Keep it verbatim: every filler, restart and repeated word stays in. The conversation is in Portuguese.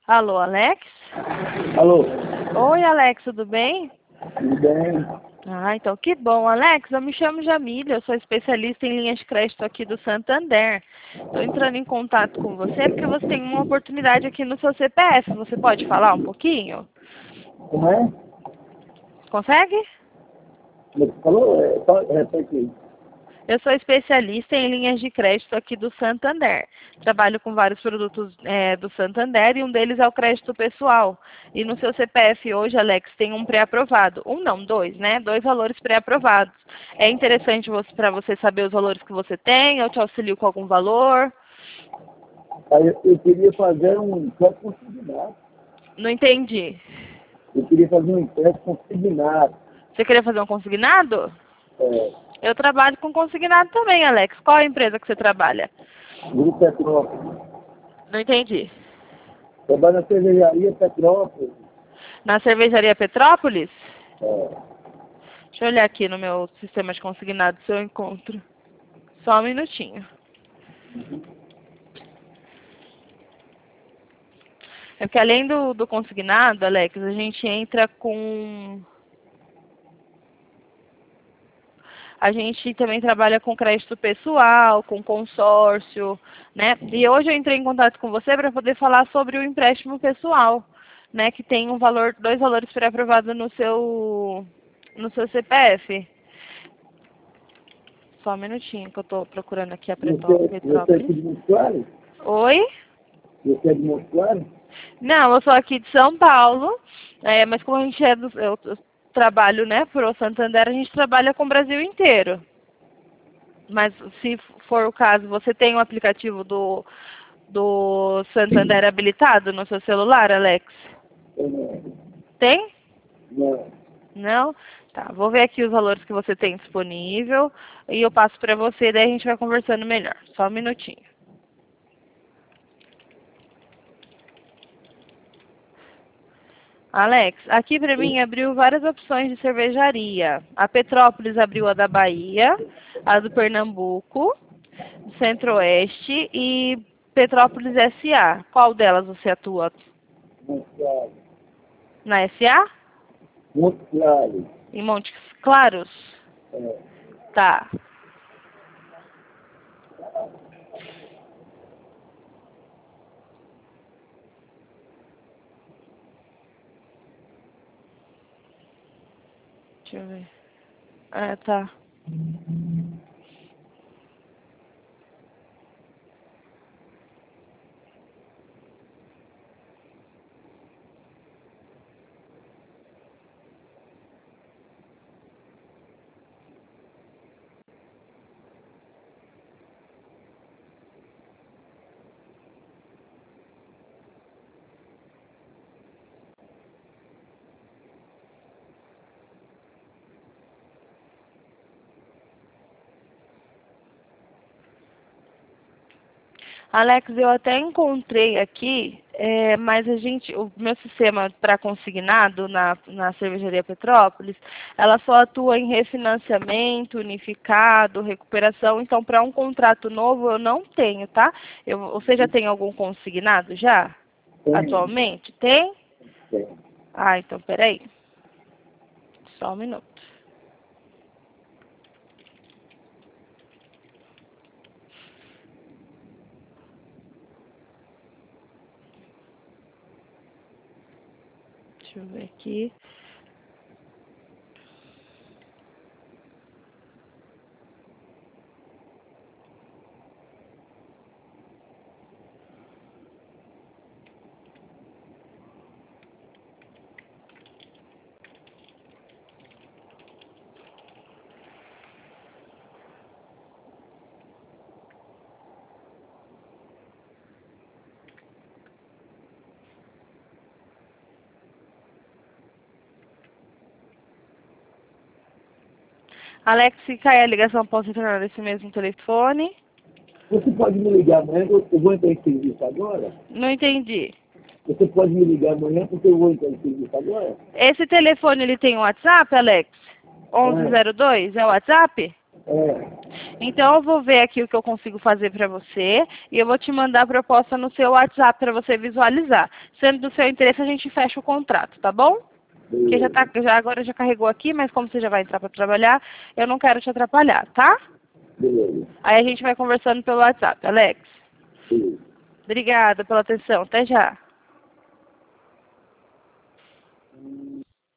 Alô, Alex? Alô? Oi, Alex, tudo bem? Tudo bem? Ah, então que bom. Alex, eu me chamo Jamília, eu sou especialista em linhas de crédito aqui do Santander. Estou entrando em contato com você porque você tem uma oportunidade aqui no seu C P F. Você pode falar um pouquinho? Como é? Consegue? Como é que falou? É, só repete aí. Eu sou especialista em linhas de crédito aqui do Santander. Trabalho com vários produtos é, do Santander e um deles é o crédito pessoal. E no seu C P F hoje, Alex, tem um pré-aprovado. Um não, dois, né? Dois valores pré-aprovados. É interessante para você saber os valores que você tem, eu te auxilio com algum valor. Aí eu, eu queria fazer um empréstimo consignado. Não entendi. Eu queria fazer um empréstimo consignado. Você queria fazer um consignado? É, Eu trabalho com consignado também, Alex. Qual a empresa que você trabalha? Grupo Petrópolis. Não entendi. Trabalho na cervejaria Petrópolis. Na cervejaria Petrópolis? É, Deixa eu olhar aqui no meu sistema de consignado se eu encontro. Só um minutinho. É porque além do, do consignado, Alex, a gente entra com... A gente também trabalha com crédito pessoal, com consórcio, né? E hoje eu entrei em contato com você para poder falar sobre o empréstimo pessoal, né? Que tem um valor, dois valores pré-aprovados no seu, no seu C P F. Só um minutinho que eu estou procurando aqui a Petrópolis. você, você é aqui de Montes Claros? Oi? Você é de Montes Claros? Não, eu sou aqui de São Paulo, é, mas como a gente é do, eu, eu trabalho, né, pro Santander, a gente trabalha com o Brasil inteiro. Mas se for o caso, você tem o aplicativo do, do Santander habilitado no seu celular, Alex? Não. Tem? Não. Não? Tá, vou ver aqui os valores que você tem disponível e eu passo para você, daí a gente vai conversando melhor. Só um minutinho. Alex, aqui para mim abriu várias opções de cervejaria. A Petrópolis abriu a da Bahia, a do Pernambuco, do Centro-Oeste e Petrópolis S A. Qual delas você atua? Montes Claros. Na S A? Montes Claros. Em Montes Claros? É. Tá. Deixa eu ver. É, tá. Alex, eu até encontrei aqui, é, mas a gente, o meu sistema para consignado na, na cervejaria Petrópolis, ela só atua em refinanciamento, unificado, recuperação. Então, para um contrato novo, eu não tenho, tá? Eu, você já tem algum consignado já? Tem. Atualmente? Tem? Tem. Ah, então, peraí. Só um minuto. Deixa eu ver aqui. Alex, se cair a ligação, posso retornar nesse mesmo telefone? Você pode me ligar amanhã, eu eu vou entrar em serviço agora? Não entendi. Você pode me ligar amanhã porque eu vou entrar em serviço agora? Esse telefone, ele tem WhatsApp, Alex? onze zero dois, é o WhatsApp? É. Então eu vou ver aqui o que eu consigo fazer para você e eu vou te mandar a proposta no seu WhatsApp para você visualizar. Sendo do seu interesse, a gente fecha o contrato, tá bom? Porque já tá, já, agora já carregou aqui, mas como você já vai entrar para trabalhar, eu não quero te atrapalhar, tá? Beleza. Aí a gente vai conversando pelo WhatsApp, Alex. Sim. Obrigada pela atenção. Até já.